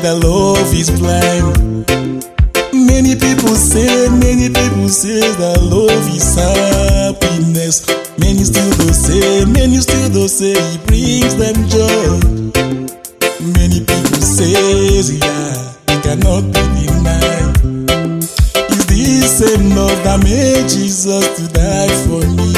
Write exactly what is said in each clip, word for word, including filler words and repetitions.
that love is blind. Many people say, many people say that love is happiness. Many still don't say, many still don't say it brings them joy. Many people say, yeah, it cannot be denied. Is this same love that made Jesus to die for me?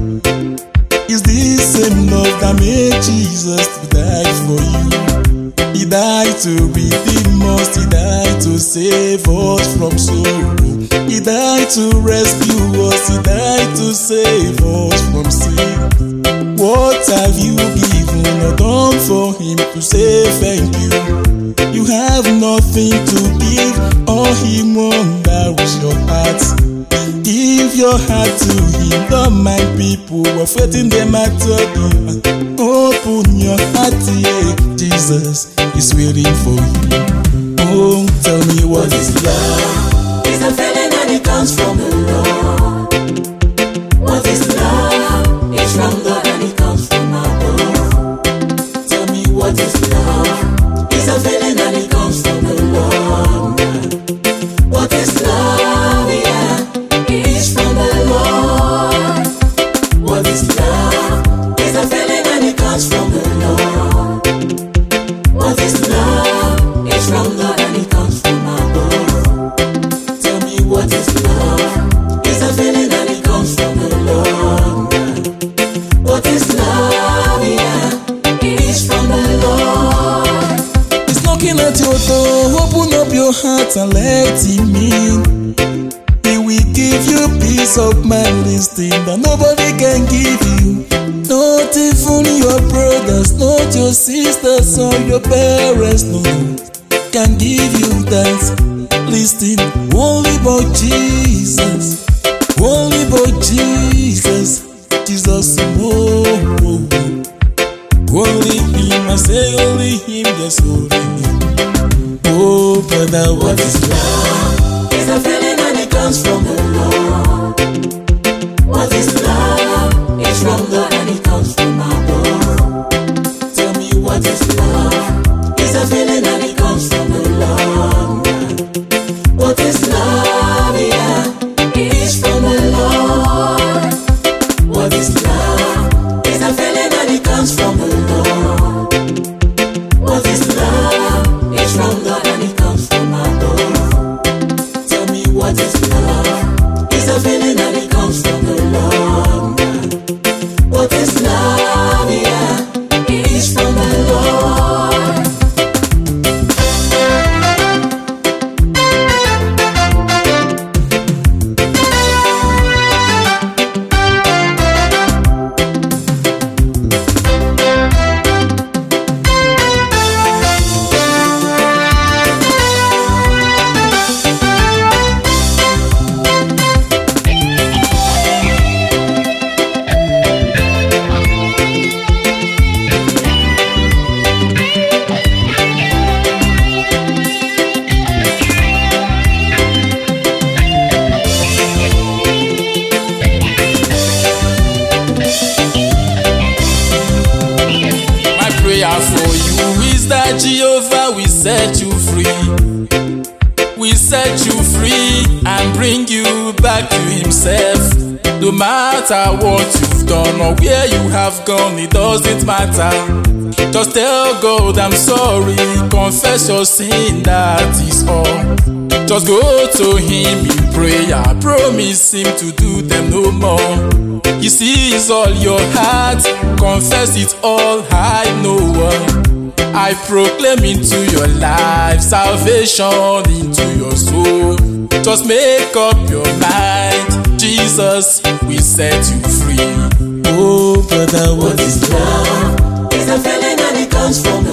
Is this same love that made Jesus to die for you? He died to redeem us, He died to save us from sorrow. He died to rescue us, He died to save us from sin. What have you given or done for Him to say thank you? You have nothing to give, all He wonders your heart. Give your heart to Him, don't mind people offending them at all. Open your heart, yeah, Jesus is waiting for you. Oh, tell me what is love? It's a feeling and it comes from the Lord. What is love? It's from God and it comes from above. Tell me what is love? It's a feeling and it comes from the Lord. What is love? Yeah, it's from the Lord. What is love? It's a feeling and it comes from the Lord. What is love? It's from God and it comes from above. Tell me what is love? It's a feeling and it comes from the Lord. What is love? Yeah, it's from the Lord. It's knocking at your door, open up your heart and let Him in. He will give you peace of mind, this thing that nobody can give you. Not even your brothers, not your sisters or your parents, no, can give you that. Listen, only but Jesus, only but Jesus, Jesus, oh, oh, oh. Only Him, I say only Him, yes, only Him. Oh, brother, what is love? It's a feeling and it comes from the Lord. What is love? It's from God and it comes from above. Tell me what is love? It's a feeling and it comes from the Lord. What is love? Yeah, it's from the Lord. What is love? It's a feeling and it comes from the Lord. What is love? It's from God and it comes from above. Tell me what is love? It's a feeling and it comes from the Lord. What is love? Yeah, it's from the Lord. For you is that Jehovah will set you free. We set you free and bring you back to Himself. No matter what you've done or where you have gone, it doesn't matter. Just tell God I'm sorry, confess your sin, that is all. Just go to Him in prayer, promise Him to do them no more. He sees all your heart, confess it all, hide no one. I proclaim into your life salvation into your soul. Just make up your mind, Jesus will set you free. Oh brother, what is love? It's a feeling and it comes from